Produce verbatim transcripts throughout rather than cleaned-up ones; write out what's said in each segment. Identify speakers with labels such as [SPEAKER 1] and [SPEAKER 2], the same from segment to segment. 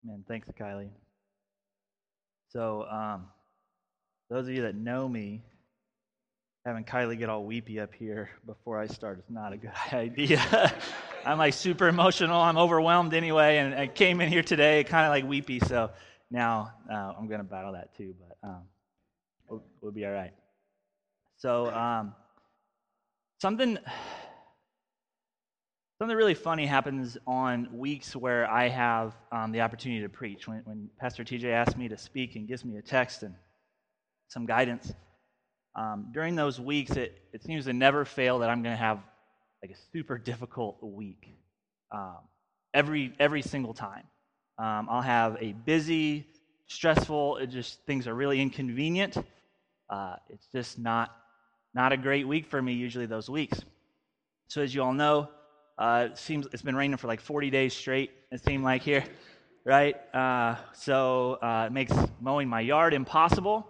[SPEAKER 1] Man, thanks, Kylie. So, um, those of you that know me, having Kylie get all weepy up here before I start is not a good idea. I'm like super emotional. I'm overwhelmed anyway, and I came in here today kind of like weepy. So now uh, I'm going to battle that too, but um, we'll, we'll be all right. So um, something something really funny happens on weeks where I have um, the opportunity to preach. When, when Pastor T J asks me to speak and gives me a text and some guidance, um, during those weeks, it, it seems to never fail that I'm going to have like a super difficult week. Um, every every single time, um, I'll have a busy, stressful. It just things are really inconvenient. Uh, it's just not not a great week for me. Usually those weeks. So as you all know, uh, it seems it's been raining for like forty days straight. It seemed like here, right? Uh, so uh, it makes mowing my yard impossible.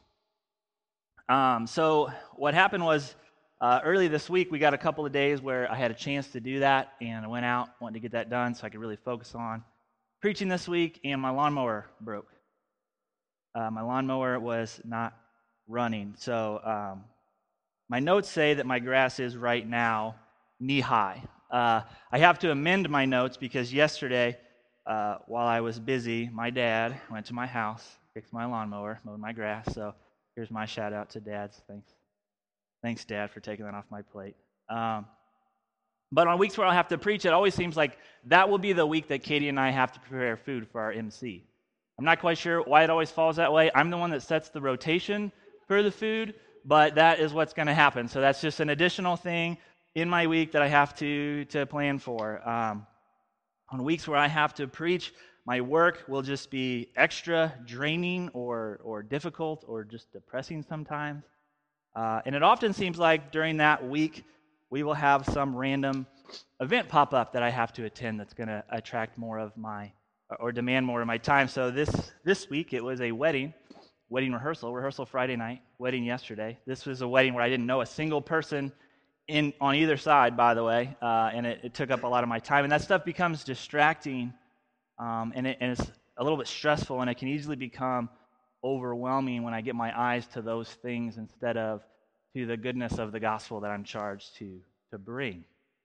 [SPEAKER 1] Um, so what happened was uh, early this week we got a couple of days where I had a chance to do that, and I went out, wanted to get that done so I could really focus on preaching this week, and my lawnmower broke. Uh, my lawnmower was not running. So um, my notes say that my grass is right now knee-high. Uh, I have to amend my notes because yesterday, uh, while I was busy, my dad went to my house, fixed my lawnmower, mowed my grass, so here's my shout out to dads. Thanks. Thanks, Dad, for taking that off my plate. Um, but on weeks where I'll have to preach, it always seems like that will be the week that Katie and I have to prepare food for our M C. I'm not quite sure why it always falls that way. I'm the one that sets the rotation for the food, but that is what's going to happen. So that's just an additional thing in my week that I have to, to plan for. Um, on weeks where I have to preach, my work will just be extra draining or or difficult or just depressing sometimes. Uh, and it often seems like during that week, we will have some random event pop up that I have to attend that's going to attract more of my, or demand more of my time. So this this week, it was a wedding, wedding rehearsal, rehearsal Friday night, wedding yesterday. This was a wedding where I didn't know a single person in on either side, by the way, uh, and it, it took up a lot of my time. And that stuff becomes distracting, um, and, it, and it's a little bit stressful, and it can easily become overwhelming when I get my eyes to those things instead of to the goodness of the gospel that I'm charged to, to bring.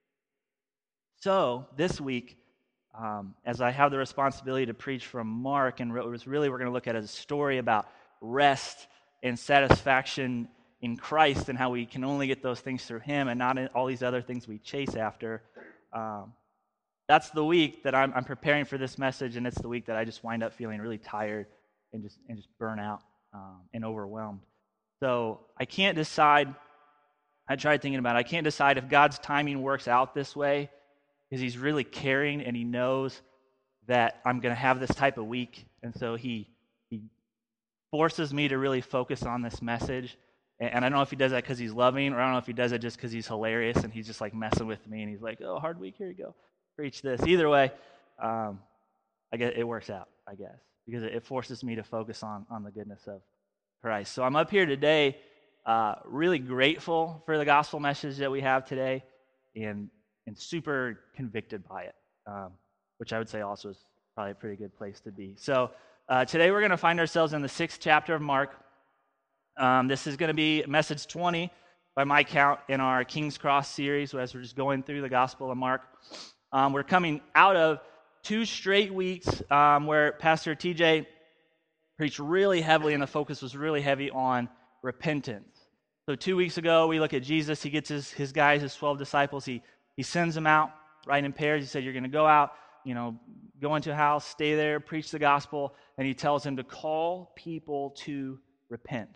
[SPEAKER 1] So this week, um, as I have the responsibility to preach from Mark, and really we're going to look at a story about rest and satisfaction in Christ and how we can only get those things through Him and not in all these other things we chase after. Um, that's the week that I'm, I'm preparing for this message, and it's the week that I just wind up feeling really tired and just and just burn out um, and overwhelmed. So I can't decide. I tried thinking about it. I can't decide if God's timing works out this way because He's really caring and He knows that I'm going to have this type of week, and so He He forces me to really focus on this message. And, and I don't know if He does that because He's loving, or I don't know if He does it just because He's hilarious and He's just like messing with me, and He's like, "Oh, hard week, here you go, preach this." Either way, um, I guess it works out. I guess. Because it forces me to focus on, on the goodness of Christ. So I'm up here today uh, really grateful for the gospel message that we have today and and super convicted by it, um, which I would say also is probably a pretty good place to be. So uh, today we're going to find ourselves in the sixth chapter of Mark. Um, this is going to be message twenty by my count in our King's Cross series as we're just going through the Gospel of Mark. Um, we're coming out of two straight weeks um, where Pastor T J preached really heavily, and the focus was really heavy on repentance. So two weeks ago, we look at Jesus. He gets his, his guys, his twelve disciples. He he sends them out, right, in pairs. He said, you're going to go out, you know, go into a house, stay there, preach the gospel, and he tells them to call people to repent.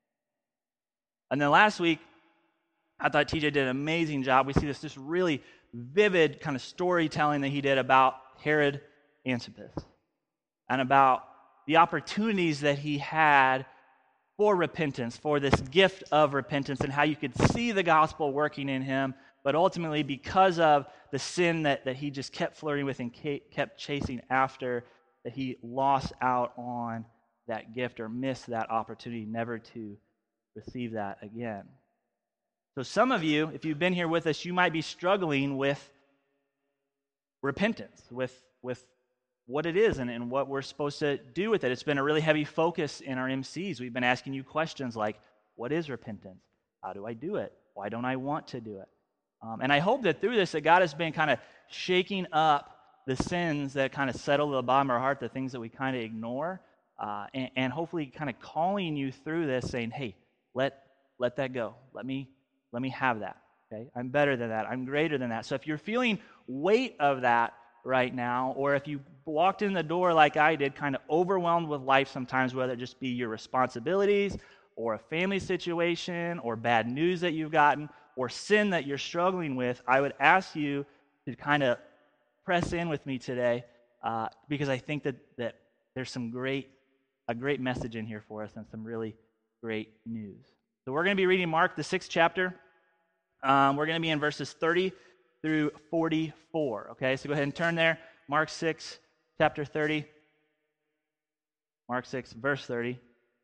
[SPEAKER 1] And then last week, I thought T J did an amazing job. We see this just really vivid kind of storytelling that he did about Herod Antipas and about the opportunities that he had for repentance, for this gift of repentance, and how you could see the gospel working in him, but ultimately because of the sin that, that he just kept flirting with and kept chasing after, that he lost out on that gift or missed that opportunity never to receive that again. So some of you, if you've been here with us, you might be struggling with repentance, with with what it is and, and what we're supposed to do with it. It's been a really heavy focus in our M Cs. We've been asking you questions like, what is repentance? How do I do it? Why don't I want to do it? Um, and I hope that through this, that God has been kind of shaking up the sins that kind of settle at the bottom of our heart, the things that we kind of ignore, uh, and, and hopefully kind of calling you through this, saying, hey, let let that go. Let me let me have that. Okay, I'm better than that. I'm greater than that. So if you're feeling weight of that right now, or if you walked in the door like I did, kind of overwhelmed with life sometimes, whether it just be your responsibilities or a family situation or bad news that you've gotten or sin that you're struggling with, I would ask you to kind of press in with me today uh, because I think that, that there's some great, a great message in here for us and some really great news. So we're going to be reading Mark, the sixth chapter. Um, we're going to be in verses thirty through forty-four. Okay, so go ahead and turn there. Mark six, chapter thirty. Mark six, verse thirty.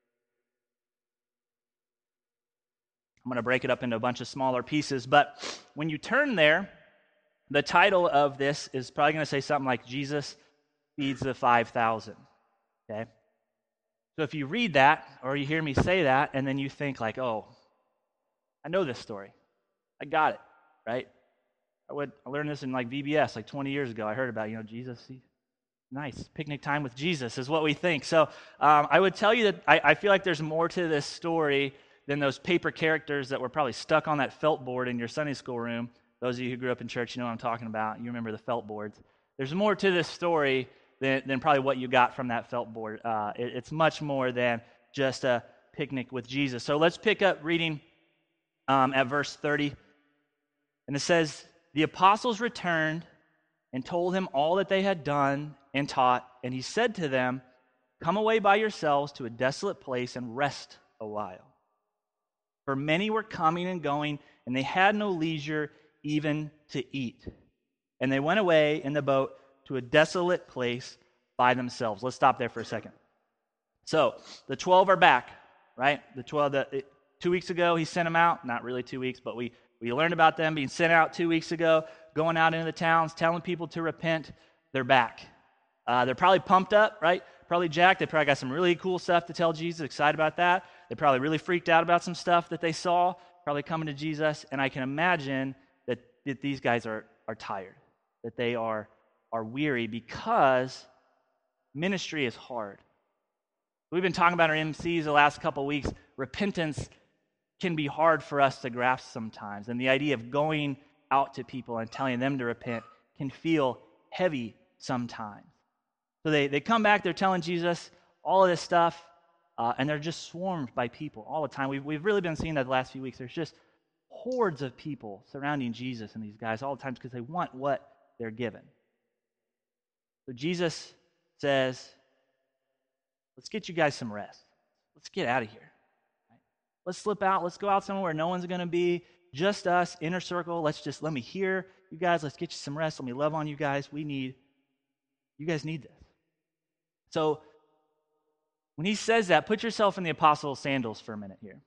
[SPEAKER 1] I'm going to break it up into a bunch of smaller pieces, but when you turn there, the title of this is probably going to say something like Jesus feeds the five thousand. Okay? So if you read that, or you hear me say that, and then you think like, oh, I know this story. I got it, right? I would I learned this in like V B S like twenty years ago. I heard about, you know, Jesus. He, nice. Picnic time with Jesus is what we think. So um, I would tell you that I, I feel like there's more to this story than those paper characters that were probably stuck on that felt board in your Sunday school room. Those of you who grew up in church, you know what I'm talking about. You remember the felt boards. There's more to this story than, than probably what you got from that felt board. Uh, it, it's much more than just a picnic with Jesus. So let's pick up reading um, at verse thirty. And it says, the apostles returned and told him all that they had done and taught. And he said to them, come away by yourselves to a desolate place and rest a while. For many were coming and going, and they had no leisure even to eat. And they went away in the boat to a desolate place by themselves. Let's stop there for a second. So, the twelve are back, right? The twelve, that it, two weeks ago, he sent them out. Not really two weeks, but we, we learned about them being sent out two weeks ago, going out into the towns, telling people to repent. They're back. Uh, they're probably pumped up, right? Probably jacked. They probably got some really cool stuff to tell Jesus, excited about that. They probably really freaked out about some stuff that they saw, probably coming to Jesus. And I can imagine that, that these guys are, are tired, that they are, are weary because ministry is hard. We've been talking about our M Cs the last couple of weeks. Repentance can be hard for us to grasp sometimes. And the idea of going out to people and telling them to repent can feel heavy sometimes. So they, they come back, they're telling Jesus all of this stuff, uh, and they're just swarmed by people all the time. We've, we've really been seeing that the last few weeks. There's just hordes of people surrounding Jesus and these guys all the time because they want what they're given. So Jesus says, let's get you guys some rest. Let's get out of here. Right? Let's slip out. Let's go out somewhere where no one's going to be. Just us, inner circle. Let's just, let me hear you guys. Let's get you some rest. Let me love on you guys. We need, you guys need this. So when he says that, put yourself in the apostles' sandals for a minute here.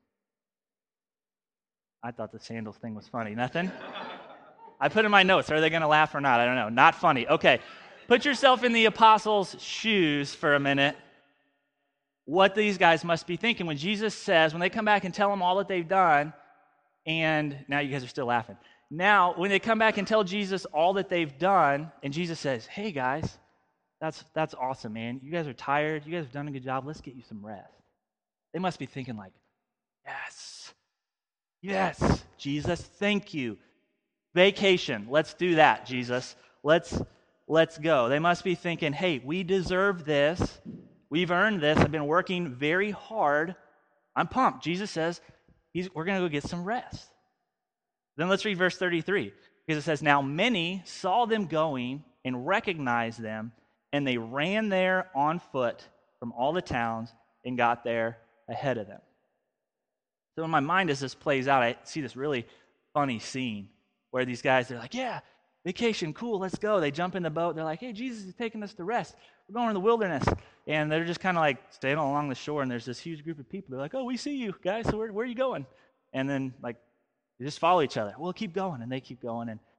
[SPEAKER 1] I thought the sandals thing was funny. Nothing? I put in my notes. Are they going to laugh or not? I don't know. Not funny. Okay. Put yourself in the apostles' shoes for a minute. What these guys must be thinking when Jesus says, when they come back and tell them all that they've done, and now you guys are still laughing. Now, when they come back and tell Jesus all that they've done, and Jesus says, hey guys, that's that's awesome, man. You guys are tired. You guys have done a good job. Let's get you some rest. They must be thinking like, yes, yes, Jesus, thank you. Vacation, let's do that, Jesus. Let's let's go. They must be thinking, hey, we deserve this. We've earned this. I've been working very hard. I'm pumped. Jesus says, he's, we're going to go get some rest. Then let's read verse thirty-three, because it says, now many saw them going and recognized them, and they ran there on foot from all the towns and got there ahead of them. So in my mind, as this plays out, I see this really funny scene where these guys, they're like, yeah, vacation, cool, let's go. They jump in the boat. They're like, hey, Jesus is taking us to rest. We're going to the wilderness. And they're just kind of like staying along the shore, and there's this huge group of people. They're like, oh, we see you, guys, so where, where are you going? And then, like, they just follow each other. We'll keep going, and they keep going. And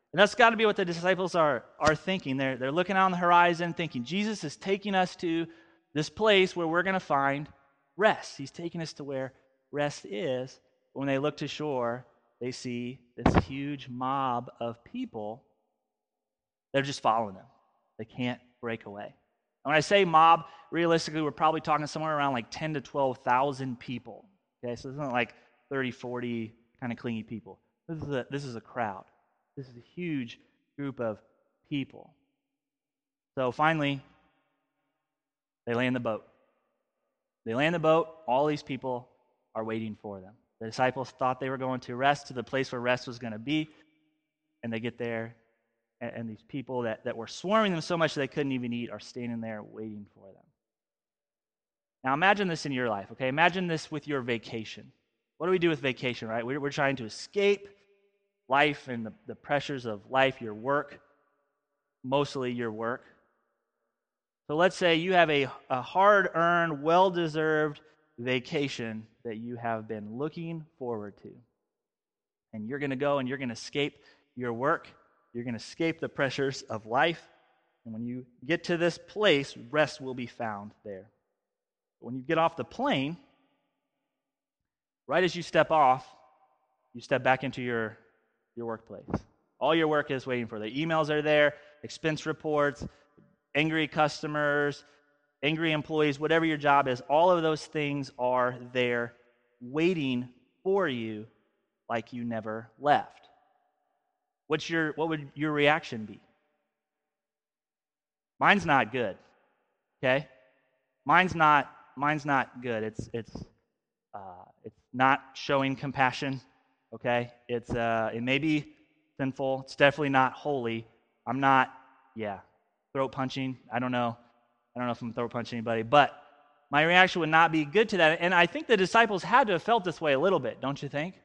[SPEAKER 1] And that's got to be what the disciples are, are thinking. They're, they're looking out on the horizon thinking, Jesus is taking us to this place where we're going to find rest. He's taking us to where rest is. When they look to shore, they see this huge mob of people that are just following them. They can't break away. And when I say mob, realistically, we're probably talking somewhere around like ten to twelve thousand people. Okay, so it's not like thirty, forty kind of clingy people. This is a, this is a crowd. This is a huge group of people. So finally, they land the boat. They land the boat. All these people are waiting for them. The disciples thought they were going to rest, to the place where rest was going to be. And they get there, and, and these people that, that were swarming them so much that they couldn't even eat are standing there waiting for them. Now imagine this in your life, okay? Imagine this with your vacation. What do we do with vacation, right? We're, we're trying to escape life and the, the pressures of life, your work, mostly your work. So let's say you have a, a hard-earned, well-deserved vacation that you have been looking forward to. And you're going to go and you're going to escape your work. You're going to escape the pressures of life. And when you get to this place, rest will be found there. When you get off the plane, right as you step off, you step back into your your workplace. All your work is waiting for. The emails are there, expense reports, angry customers, angry employees, whatever your job is, all of those things are there waiting for you like you never left. What's your what would your reaction be? Mine's not good. Okay? Mine's not mine's not good. It's it's uh, it's not showing compassion. Okay, it's uh, it may be sinful. It's definitely not holy. I'm not, yeah, throat punching. I don't know. I don't know if I'm throat punching anybody, but my reaction would not be good to that. And I think the disciples had to have felt this way a little bit, don't you think?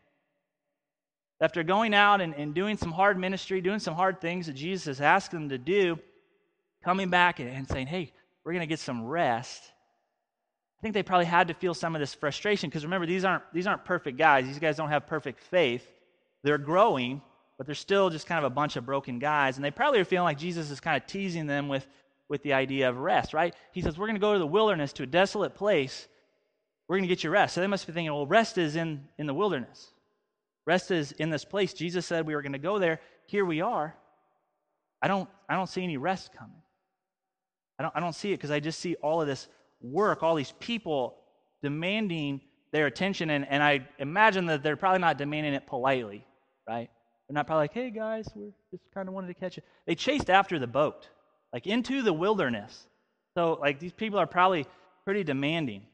[SPEAKER 1] After going out and, and doing some hard ministry, doing some hard things that Jesus has asked them to do, coming back and, and saying, hey, we're going to get some rest. I think they probably had to feel some of this frustration because remember, these aren't these aren't perfect guys. These guys don't have perfect faith. They're growing, but they're still just kind of a bunch of broken guys. And they probably are feeling like Jesus is kind of teasing them with, with the idea of rest, right? He says, we're going to go to the wilderness, to a desolate place. We're going to get you rest. So they must be thinking, well, rest is in, in the wilderness. Rest is in this place. Jesus said we were going to go there. Here we are. I don't I don't see any rest coming. I don't I don't see it because I just see all of this work, all these people demanding their attention, and, and I imagine that they're probably not demanding it politely, right? They're not probably like, hey guys, we're just kind of wanted to catch you. They chased after the boat, like into the wilderness. So like these people are probably pretty demanding.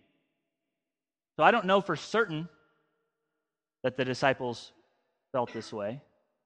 [SPEAKER 1] So I don't know for certain that the disciples felt this way,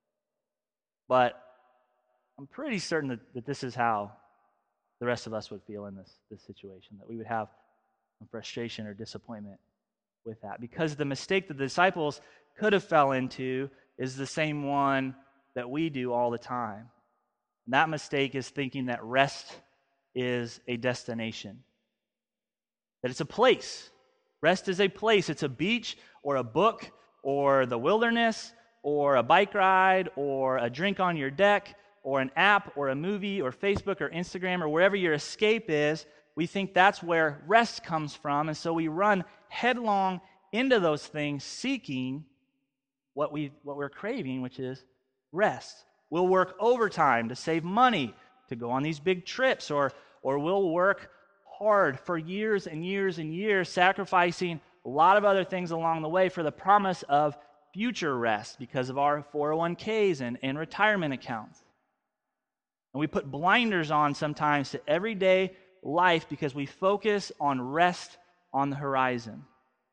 [SPEAKER 1] but I'm pretty certain that, that this is how the rest of us would feel in this, this situation, that we would have some frustration or disappointment with that. Because the mistake that the disciples could have fell into is the same one that we do all the time. And that mistake is thinking that rest is a destination, that it's a place. Rest is a place. It's a beach or a book or the wilderness or a bike ride or a drink on your deck or an app, or a movie, or Facebook, or Instagram, or wherever your escape is. We think that's where rest comes from, and so we run headlong into those things, seeking what we what we're craving, which is rest. We'll work overtime to save money to go on these big trips, or or we'll work hard for years and years and years, sacrificing a lot of other things along the way for the promise of future rest because of our four oh one k's and, and retirement accounts. And we put blinders on sometimes to everyday life because we focus on rest on the horizon.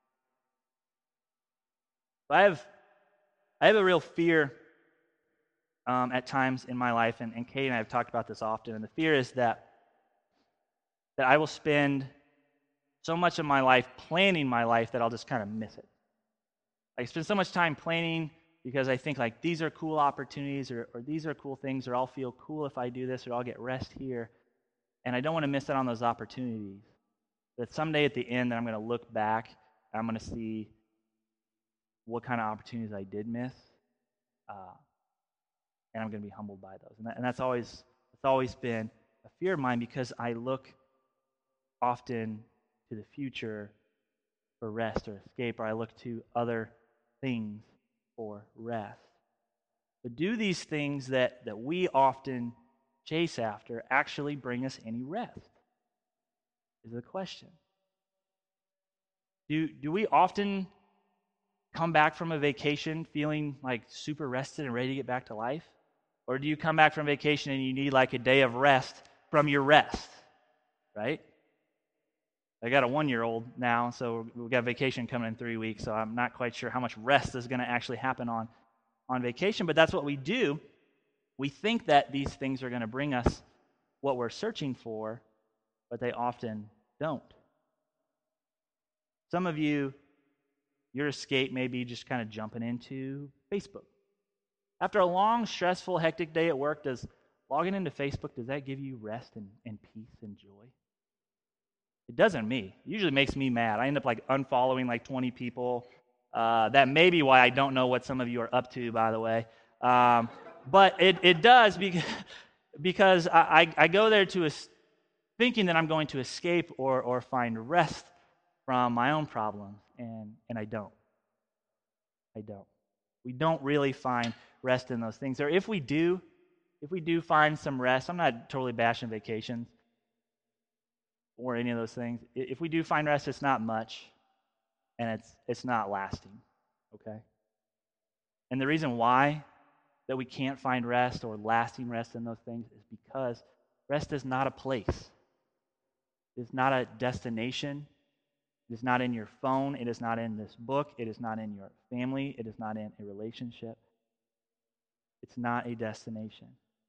[SPEAKER 1] I have, I have a real fear um, at times in my life, and, and Kate and I have talked about this often, and the fear is that, that I will spend so much of my life planning my life that I'll just kind of miss it. I spend so much time planning because I think like these are cool opportunities or, or these are cool things, or I'll feel cool if I do this, or I'll get rest here. And I don't want to miss out on those opportunities. That someday at the end that I'm going to look back and I'm going to see what kind of opportunities I did miss. Uh, and I'm going to be humbled by those. And, that, and that's always it's always been a fear of mine because I look often to the future for rest or escape, or I look to other things for rest. But do these things that, that we often chase after actually bring us any rest? Is the question. Do, do we often come back from a vacation feeling like super rested and ready to get back to life? Or do you come back from vacation and you need like a day of rest from your rest, right? I got a one-year-old now, so we've got vacation coming in three weeks, so I'm not quite sure how much rest is going to actually happen on, on vacation, but that's what we do. We think that these things are going to bring us what we're searching for, but they often don't. Some of you, your escape may be just kind of jumping into Facebook. After a long, stressful, hectic day at work, does logging into Facebook, does that give you rest and, and peace and joy? It doesn't me. It usually makes me mad. I end up like unfollowing like twenty people. Uh, that may be why I don't know what some of you are up to, by the way. Um, but it, it does because, because I, I, I go there to es- thinking that I'm going to escape or, or find rest from my own problems, and, and I don't. I don't. We don't really find rest in those things. Or if we do, if we do find some rest, I'm not totally bashing vacations or any of those things. If we do find rest, it's not much, and it's it's not lasting, okay? And the reason why that we can't find rest or lasting rest in those things is because rest is not a place. It's not a destination. It is not in your phone. It is not in this book. It is not in your family. It is not in a relationship. It's not a destination.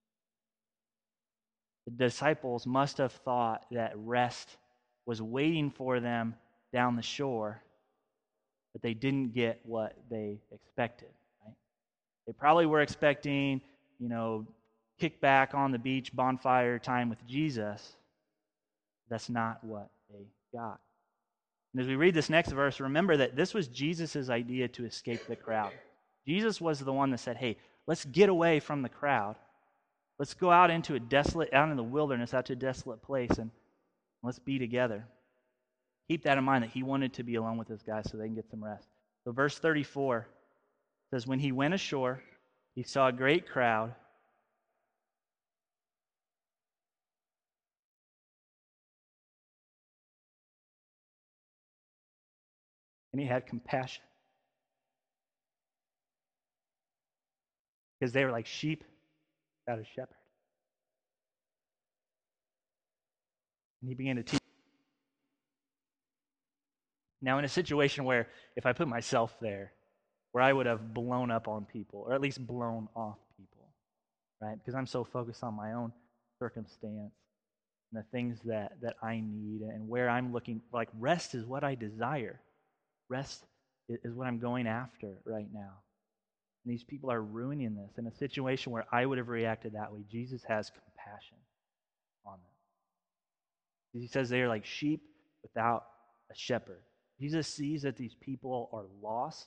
[SPEAKER 1] The disciples must have thought that rest was waiting for them down the shore, but they didn't get what they expected, right? They probably were expecting, you know, kick back on the beach, bonfire time with Jesus. That's not what they got. And as we read this next verse, remember that this was Jesus' idea to escape the crowd. Jesus was the one that said, hey, let's get away from the crowd. Let's go out into a desolate, out in the wilderness, out to a desolate place, and let's be together. Keep that in mind, that he wanted to be alone with his guys so they can get some rest. So verse thirty-four says, when he went ashore, he saw a great crowd. And he had compassion. Because they were like sheep without a shepherd. And he began to teach. Now, in a situation where if I put myself there, where I would have blown up on people, or at least blown off people, right? Because I'm so focused on my own circumstance and the things that, that I need and where I'm looking, like rest is what I desire. Rest is what I'm going after right now. And these people are ruining this. In a situation where I would have reacted that way, Jesus has compassion on them. He says they are like sheep without a shepherd. Jesus sees that these people are lost.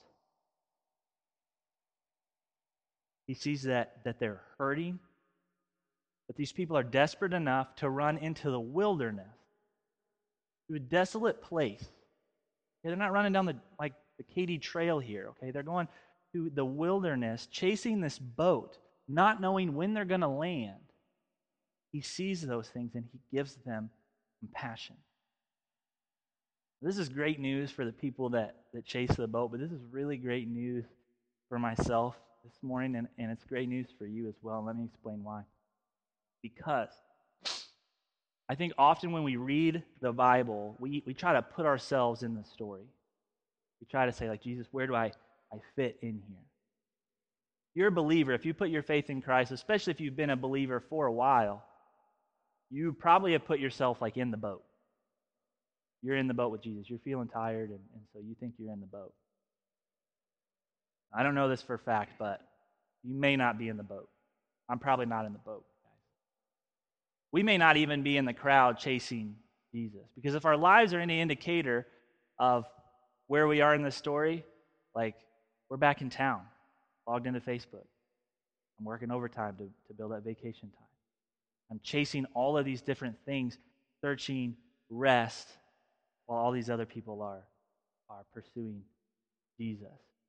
[SPEAKER 1] He sees that, that they're hurting, that these people are desperate enough to run into the wilderness, to a desolate place. Okay, they're not running down the like the Katy Trail here, okay? They're going to the wilderness, chasing this boat, not knowing when they're going to land. He sees those things and he gives them compassion. This is great news for the people that, that chase the boat, but this is really great news for myself this morning, and, and it's great news for you as well. Let me explain why. Because I think often when we read the Bible, we, we try to put ourselves in the story. We try to say, like, Jesus, where do I, I fit in here? You're a believer. If you put your faith in Christ, especially if you've been a believer for a while, you probably have put yourself, like, in the boat. You're in the boat with Jesus. You're feeling tired, and, and so you think you're in the boat. I don't know this for a fact, but you may not be in the boat. I'm probably not in the boat, guys. We may not even be in the crowd chasing Jesus. Because if our lives are any indicator of where we are in this story, like, we're back in town, logged into Facebook. I'm working overtime to, to build that vacation time. I'm chasing all of these different things, searching rest, while all these other people are, are pursuing Jesus.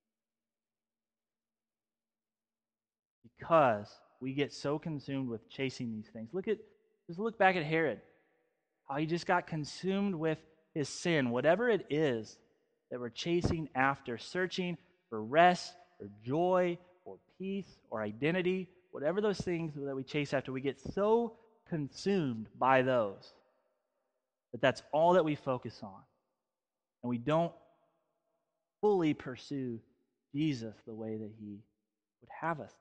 [SPEAKER 1] Because we get so consumed with chasing these things. Look at, just look back at Herod. How he just got consumed with his sin, whatever it is that we're chasing after, searching for rest or joy or peace or identity, whatever those things that we chase after, we get so consumed by those that that's all that we focus on. And we don't fully pursue Jesus the way that he would have us.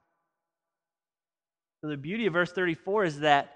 [SPEAKER 1] So the beauty of verse thirty-four is that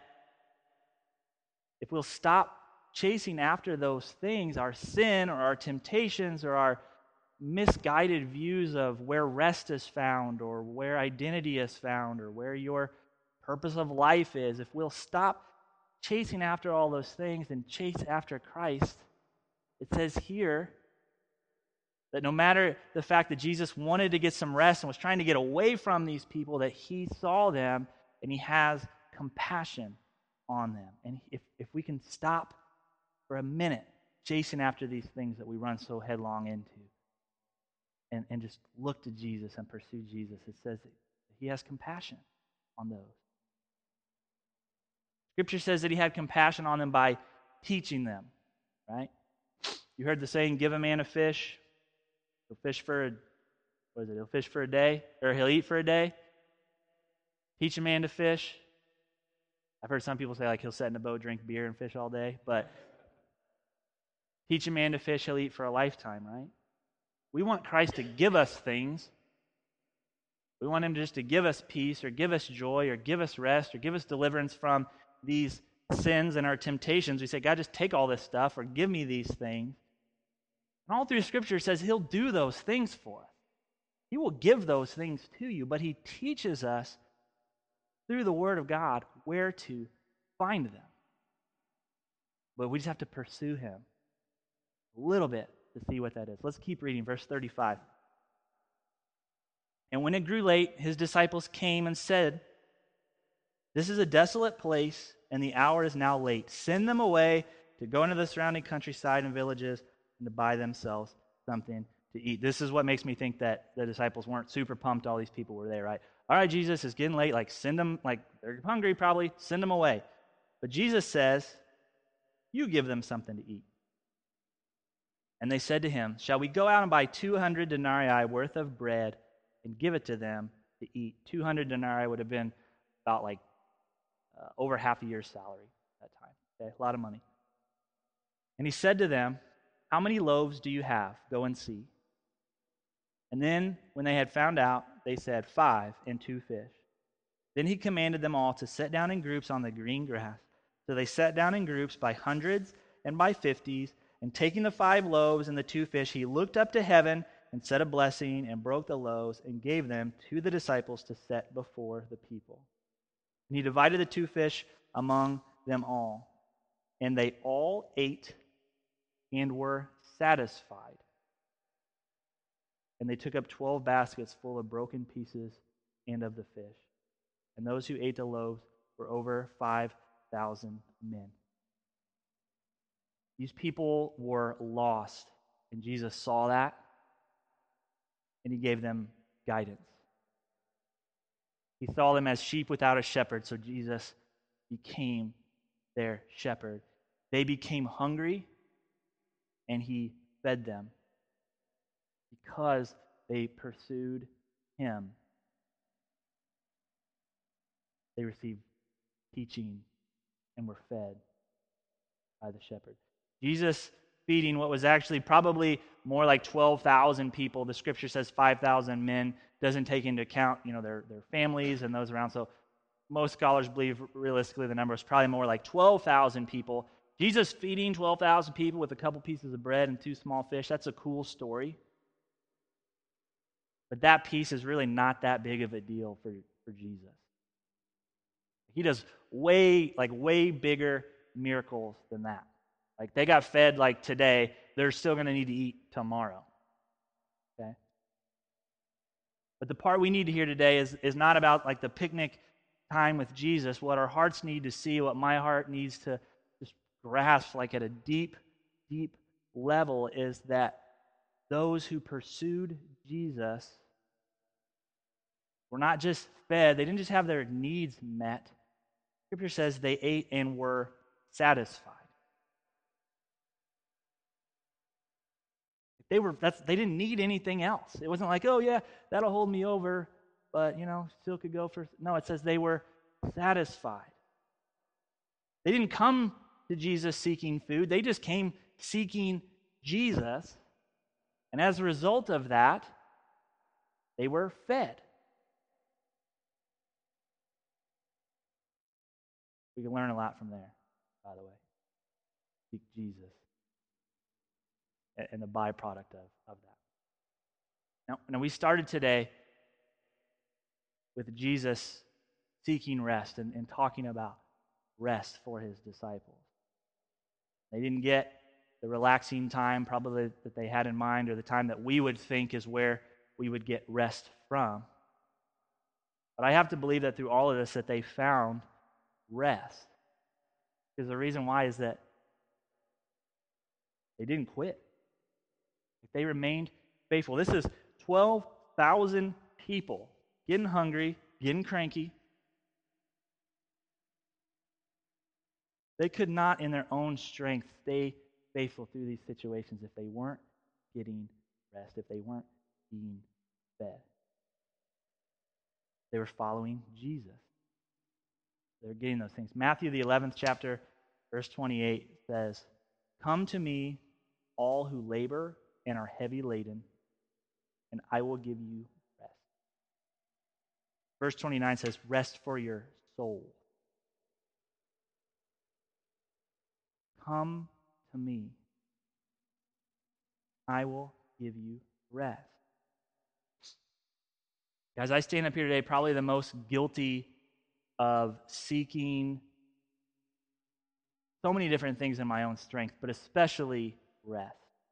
[SPEAKER 1] if we'll stop chasing after those things, our sin or our temptations or our misguided views of where rest is found or where identity is found or where your purpose of life is, if we'll stop chasing after all those things and chase after Christ, it says here that no matter the fact that Jesus wanted to get some rest and was trying to get away from these people, that he saw them and he has compassion on them. And if, if we can stop for a minute chasing after these things that we run so headlong into and, and just look to Jesus and pursue Jesus, it says that he has compassion on those. Scripture says that he had compassion on them by teaching them, right? You heard the saying, give a man a fish, he'll fish for a, what is it, he'll fish for a day, or he'll eat for a day. Teach a man to fish. I've heard some people say like he'll sit in a boat, drink beer, and fish all day, but teach a man to fish, he'll eat for a lifetime, right? We want Christ to give us things. We want him just to give us peace or give us joy or give us rest or give us deliverance from these sins and our temptations. We say, God, just take all this stuff or give me these things. And all through Scripture it says he'll do those things for us. He will give those things to you, but he teaches us through the Word of God where to find them. But we just have to pursue him a little bit to see what that is. Let's keep reading, verse thirty-five. And when it grew late, his disciples came and said, this is a desolate place, and the hour is now late. Send them away to go into the surrounding countryside and villages and to buy themselves something to eat. This is what makes me think that the disciples weren't super pumped all these people were there, right? All right, Jesus, it's getting late. Like, send them, like, they're hungry probably. Send them away. But Jesus says, you give them something to eat. And they said to him, shall we go out and buy two hundred denarii worth of bread and give it to them to eat? two hundred denarii would have been about like uh, over half a year's salary at that time. Okay, a lot of money. And he said to them, how many loaves do you have? Go and see. And then when they had found out, they said, five and two fish. Then he commanded them all to sit down in groups on the green grass. So they sat down in groups by hundreds and by fifties, and taking the five loaves and the two fish, he looked up to heaven and said a blessing and broke the loaves and gave them to the disciples to set before the people. And he divided the two fish among them all. And they all ate and were satisfied. And they took up twelve baskets full of broken pieces and of the fish. And those who ate the loaves were over five thousand men. These people were lost, and Jesus saw that, and he gave them guidance. He saw them as sheep without a shepherd, so Jesus became their shepherd. They became hungry, and he fed them because they pursued him. They received teaching and were fed by the shepherd. Jesus feeding what was actually probably more like twelve thousand people. The scripture says five thousand men. Doesn't take into account, you know, their, their families and those around. So most scholars believe realistically the number is probably more like twelve thousand people. Jesus feeding twelve thousand people with a couple pieces of bread and two small fish. That's a cool story. But that piece is really not that big of a deal for, for Jesus. He does way, like way bigger miracles than that. Like they got fed like today, they're still going to need to eat tomorrow. Okay? But the part we need to hear today is, is not about like the picnic time with Jesus. What our hearts need to see, what my heart needs to just grasp like at a deep, deep level is that those who pursued Jesus were not just fed, they didn't just have their needs met. Scripture says they ate and were satisfied. They were that's they didn't need anything else. It wasn't like, oh yeah, that'll hold me over, but you know, still could go for no, it says they were satisfied. They didn't come to Jesus seeking food, they just came seeking Jesus. And as a result of that, they were fed. We can learn a lot from there, by the way. Seek Jesus and the byproduct of, of that. Now, now, we started today with Jesus seeking rest and, and talking about rest for his disciples. They didn't get the relaxing time probably that they had in mind, or the time that we would think is where we would get rest from. But I have to believe that through all of this that they found rest. Because the reason why is that they didn't quit. They remained faithful. This is twelve thousand people getting hungry, getting cranky. They could not in their own strength stay faithful through these situations if they weren't getting rest, if they weren't being fed. They were following Jesus. They were getting those things. Matthew, the eleventh chapter, verse twenty-eight says, "Come to me, all who labor and are heavy laden, and I will give you rest." Verse twenty-nine says, "Rest for your soul." Come to me. I will give you rest. Guys, I stand up here today probably the most guilty of seeking so many different things in my own strength, but especially rest.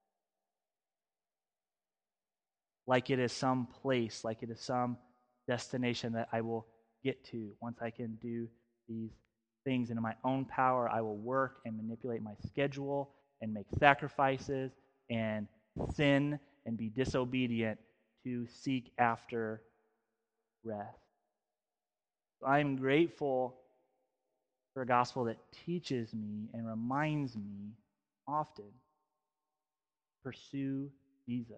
[SPEAKER 1] Like it is some place, like it is some destination that I will get to once I can do these things in my own power. I will work and manipulate my schedule and make sacrifices and sin and be disobedient to seek after rest. I'm grateful for a gospel that teaches me and reminds me often, pursue Jesus.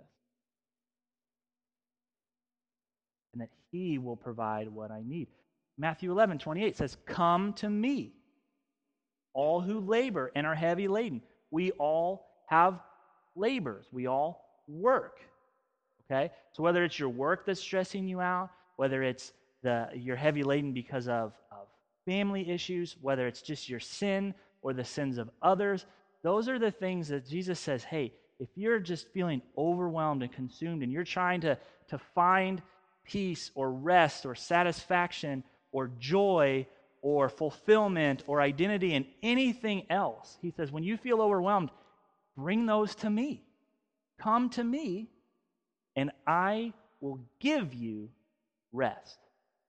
[SPEAKER 1] And that he will provide what I need. Matthew eleven twenty-eight says, "Come to me, all who labor and are heavy laden." We all have labors. We all work. Okay? So whether it's your work that's stressing you out, whether it's the you're heavy laden because of, of family issues, whether it's just your sin or the sins of others, those are the things that Jesus says, hey, if you're just feeling overwhelmed and consumed and you're trying to, to find peace or rest or satisfaction or joy or fulfillment or identity in anything else, he says, when you feel overwhelmed, bring those to me. Come to me, and I will give you rest.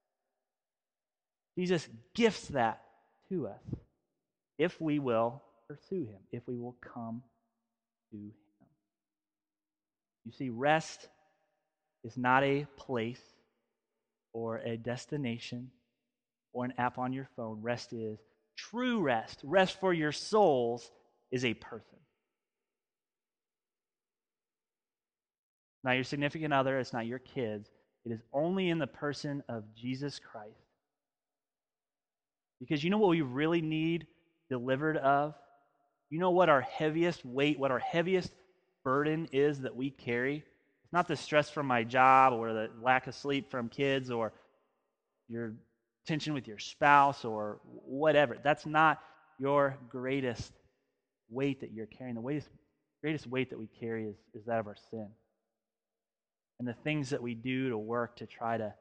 [SPEAKER 1] Jesus gifts that to us if we will pursue him, if we will come to him. You see, rest is not a place or a destination or an app on your phone. Rest is true rest. Rest for your souls is a person. Not your significant other, it's not your kids. It is only in the person of Jesus Christ. Because you know what we really need delivered of? You know what our heaviest weight, what our heaviest burden is that we carry? It's not the stress from my job or the lack of sleep from kids or your tension with your spouse or whatever. That's not your greatest weight that you're carrying. The greatest, greatest weight that we carry is, is that of our sin. And the things that we do to work to try to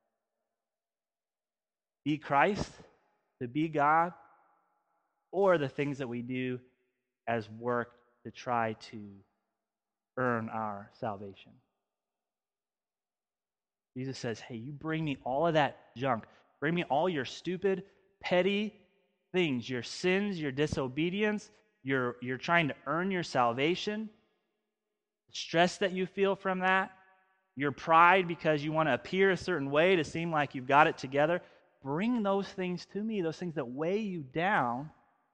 [SPEAKER 1] be Christ, to be God, or the things that we do as work to try to earn our salvation. Jesus says, hey, you bring me all of that junk. Bring me all your stupid, petty things, your sins, your disobedience, your, you're trying to earn your salvation, the stress that you feel from that, your pride because you want to appear a certain way to seem like you've got it together. Bring those things to me, those things that weigh you down.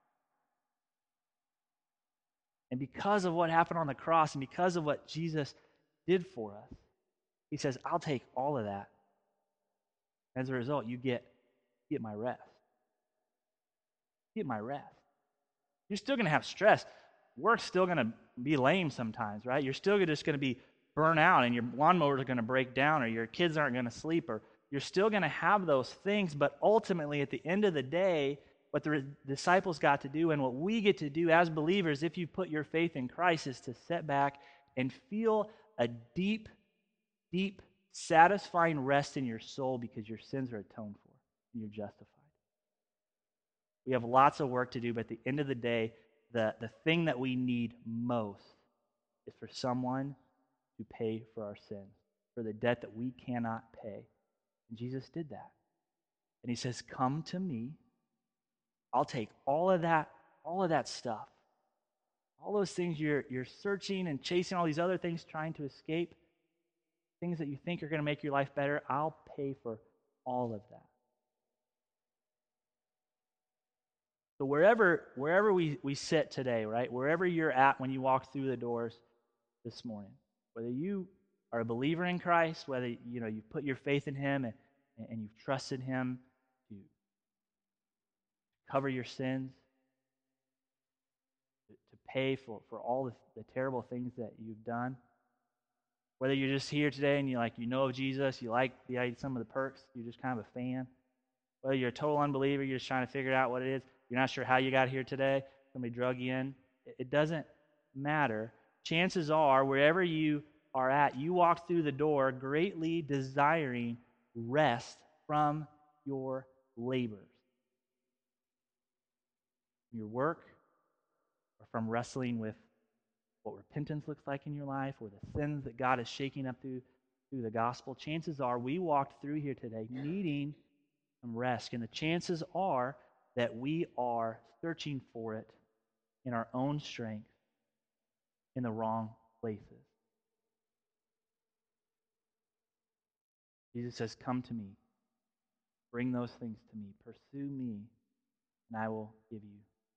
[SPEAKER 1] And because of what happened on the cross and because of what Jesus did for us, he says, I'll take all of that. As a result, you get, get my rest. Get my rest. You're still going to have stress. Work's still going to be lame sometimes, right? You're still just going to be burnt out and your lawnmowers are going to break down or your kids aren't going to sleep or you're still going to have those things, but ultimately at the end of the day, what the disciples got to do and what we get to do as believers, if you put your faith in Christ, is to sit back and feel a deep, deep, satisfying rest in your soul because your sins are atoned for and you're justified. We have lots of work to do, but at the end of the day, the, the thing that we need most is for someone to pay for our sins, for the debt that we cannot pay. And Jesus did that. And he says, come to me. I'll take all of that, all of that stuff, all those things you're, you're searching and chasing, all these other things trying to escape, things that you think are going to make your life better, I'll pay for all of that. So wherever wherever we, we sit today, right, wherever you're at when you walk through the doors this morning, whether you are a believer in Christ, whether you know you put your faith in Him and, and you've trusted Him to cover your sins, to, to pay for, for all the, the terrible things that you've done, whether you're just here today and you like you know of Jesus, you like the some of the perks, you're just kind of a fan, whether you're a total unbeliever, you're just trying to figure out what it is, you're not sure how you got here today, somebody drug you in, it doesn't matter. Chances are, wherever you are at, you walk through the door greatly desiring rest from your labors, from your work, or from wrestling with what repentance looks like in your life, or the sins that God is shaking up through, through the gospel. Chances are, we walked through here today needing some rest, and the chances are that we are searching for it in our own strength in the wrong places. Jesus says, come to me. Bring those things to me. Pursue me, and I will give you.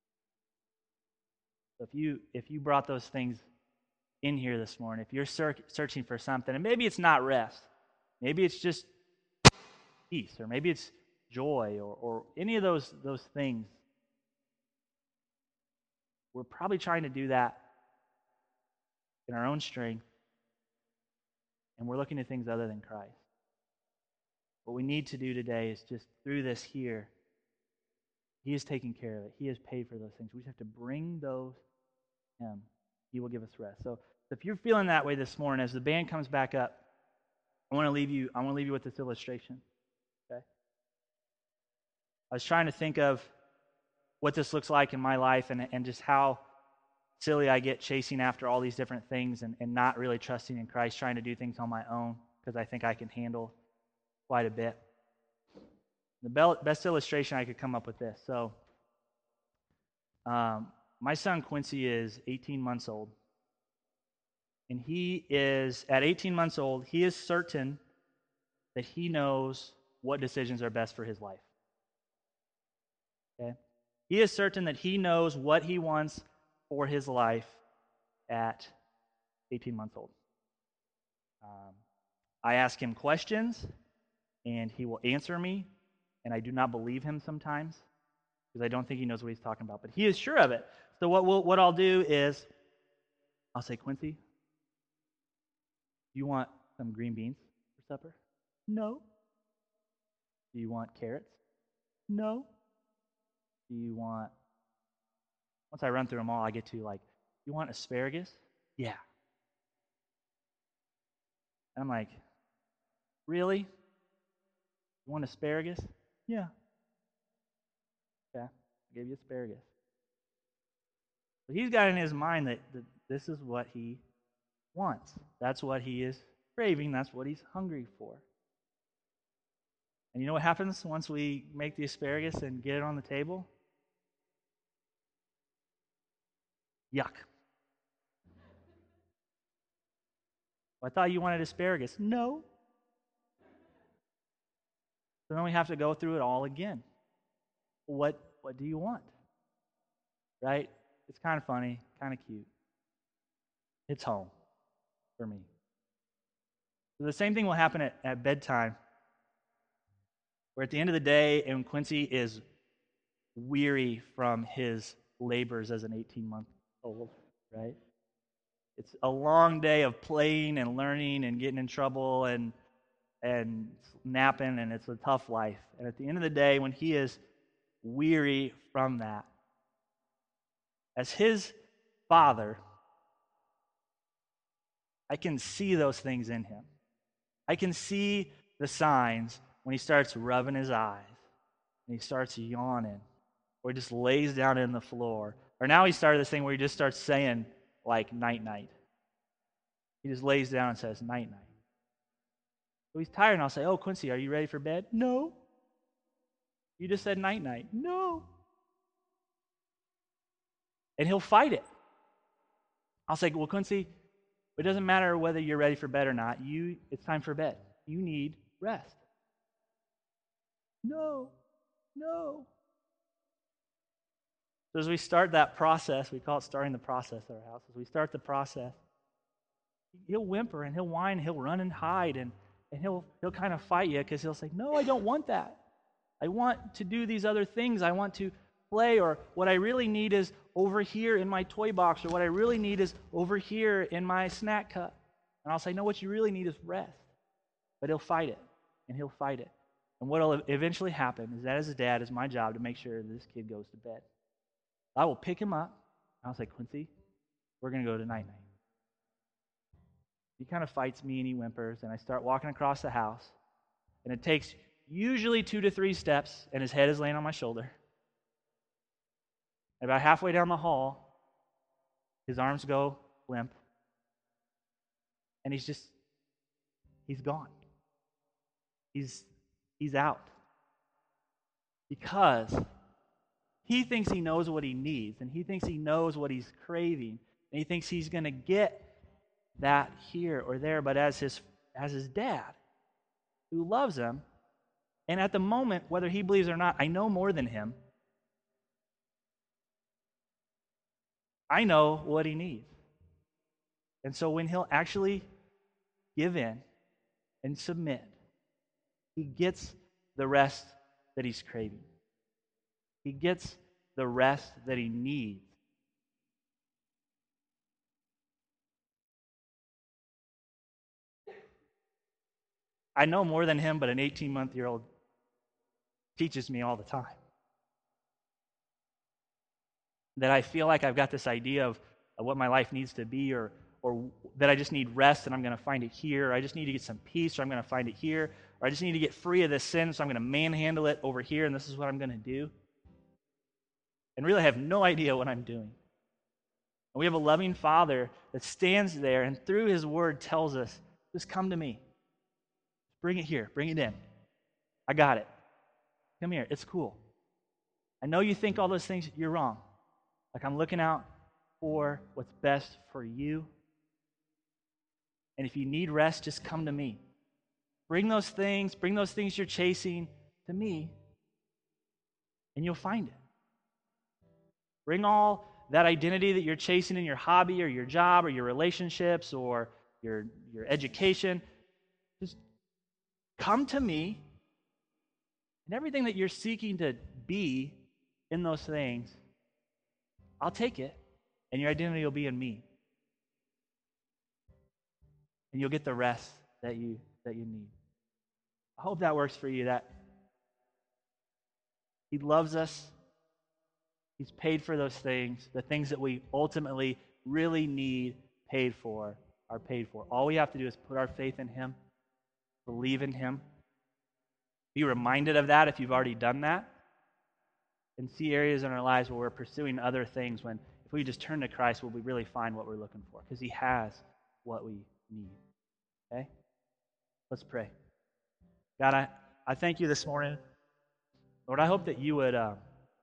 [SPEAKER 1] So if you if you brought those things in here this morning, if you're ser- searching for something, and maybe it's not rest, maybe it's just peace, or maybe it's joy, or, or any of those those things, we're probably trying to do that in our own strength, and we're looking at things other than Christ. What we need to do today is just through this here, He is taking care of it. He has paid for those things. We just have to bring those to Him. He will give us rest. So if you're feeling that way this morning, as the band comes back up, I want to leave you. I want to leave you with this illustration. Okay. I was trying to think of what this looks like in my life, and and just how silly I get chasing after all these different things, and, and not really trusting in Christ, trying to do things on my own because I think I can handle quite a bit. The best illustration I could come up with this. So, um, my son Quincy is eighteen months old. And he is, at eighteen months old, he is certain that he knows what decisions are best for his life. Okay? He is certain that he knows what he wants for his life at eighteen months old. Um, I ask him questions, and he will answer me, and I do not believe him sometimes because I don't think he knows what he's talking about, but he is sure of it. So what we'll, what I'll do is I'll say, Quincy, do you want some green beans for supper? No. Do you want carrots? No. Do you want, once I run through them all, I get to like, you want asparagus? Yeah. And I'm like, really? You want asparagus? Yeah. Okay, I gave you asparagus. But he's got in his mind that, that this is what he wants. That's what he is craving. That's what he's hungry for. And you know what happens once we make the asparagus and get it on the table? Yuck. I thought you wanted asparagus. No. So then we have to go through it all again. What, what do you want? Right? It's kind of funny, kind of cute. It's home for me. So the same thing will happen at, at bedtime, where at the end of the day, and Quincy is weary from his labors as an eighteen-month-old, right? It's a long day of playing and learning and getting in trouble and and napping, and it's a tough life. And at the end of the day, when he is weary from that, as his father, I can see those things in him. I can see the signs when he starts rubbing his eyes, and he starts yawning, or he just lays down in the floor. Or now he started this thing where he just starts saying, like, night-night. He just lays down and says, night-night. So he's tired, and I'll say, oh, Quincy, are you ready for bed? No. You just said night-night. No. And he'll fight it. I'll say, well, Quincy, it doesn't matter whether you're ready for bed or not. You, it's time for bed. You need rest. No. No. So as we start that process, we call it starting the process at our house. As we start the process, he'll whimper and he'll whine, he'll run and hide, and, and he'll he'll kind of fight you because he'll say, no, I don't want that. I want to do these other things. I want to play, or what I really need is over here in my toy box, or what I really need is over here in my snack cup. And I'll say, no, what you really need is rest. But he'll fight it, and he'll fight it. And what will eventually happen is that as a dad, it's my job to make sure this kid goes to bed. I will pick him up, and I'll say, Quincy, we're going to go to night-night. He kind of fights me, and he whimpers, and I start walking across the house, and it takes usually two to three steps, and his head is laying on my shoulder. And about halfway down the hall, his arms go limp, and he's just, he's gone. He's, he's out. Because he thinks he knows what he needs, and he thinks he knows what he's craving, and he thinks he's going to get that here or there, but as his as his dad, who loves him, and at the moment, whether he believes or not, I know more than him. I know what he needs. And so when he'll actually give in and submit, he gets the rest that he's craving. He gets the rest that he needs. I know more than him, but an eighteen-month-year-old teaches me all the time. That I feel like I've got this idea of, of what my life needs to be, or or that I just need rest and I'm going to find it here, or I just need to get some peace, or I'm going to find it here, or I just need to get free of this sin, so I'm going to manhandle it over here, and this is what I'm going to do. And really I have no idea what I'm doing. And we have a loving Father that stands there and through His Word tells us, just come to me. Bring it here. Bring it in. I got it. Come here. It's cool. I know you think all those things. You're wrong. Like, I'm looking out for what's best for you. And if you need rest, just come to me. Bring those things, bring those things you're chasing to me, and you'll find it. Bring all that identity that you're chasing in your hobby or your job or your relationships or your, your education. Just come to me, and everything that you're seeking to be in those things, I'll take it, and your identity will be in me. And you'll get the rest that you that you need. I hope that works for you, that He loves us. He's paid for those things. The things that we ultimately really need paid for are paid for. All we have to do is put our faith in Him, believe in Him, be reminded of that if you've already done that, and see areas in our lives where we're pursuing other things when if we just turn to Christ, will we really find what we're looking for? Because He has what we need. Okay? Let's pray. God, I, I thank you this morning. Lord, I hope that you would uh,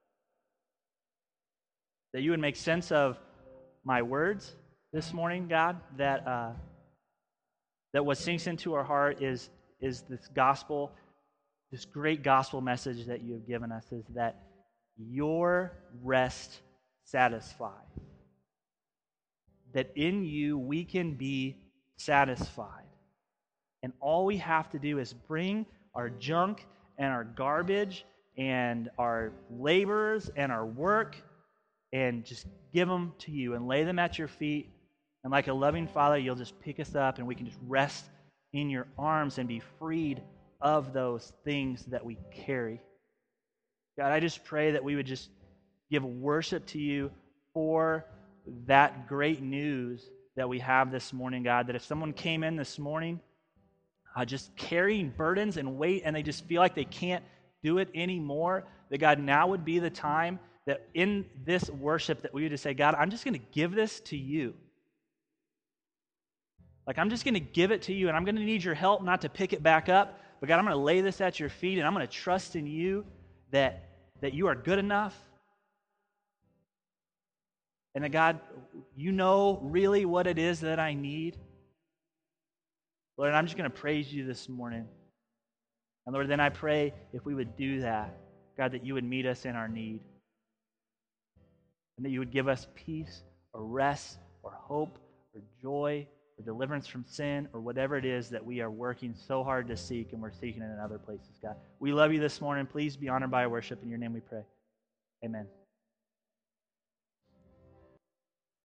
[SPEAKER 1] that you would make sense of my words this morning, God, that uh, that what sinks into our heart is is this gospel, this great gospel message that you have given us, is that your rest satisfies. That in you we can be satisfied. And all we have to do is bring our junk and our garbage and our laborers and our work and just give them to you and lay them at your feet. And like a loving Father, you'll just pick us up and we can just rest in your arms and be freed of those things that we carry. God, I just pray that we would just give worship to you for that great news that we have this morning, God, that if someone came in this morning uh, just carrying burdens and weight and they just feel like they can't do it anymore, that God, now would be the time that in this worship that we would just say, God, I'm just going to give this to you. Like, I'm just going to give it to you, and I'm going to need your help not to pick it back up, but God, I'm going to lay this at your feet, and I'm going to trust in you that, that you are good enough. And that, God, you know really what it is that I need. Lord, I'm just going to praise you this morning. And Lord, then I pray if we would do that, God, that you would meet us in our need. And that you would give us peace or rest or hope or joy or deliverance from sin or whatever it is that we are working so hard to seek and we're seeking it in other places, God. We love you this morning. Please be honored by our worship. In your name we pray. Amen.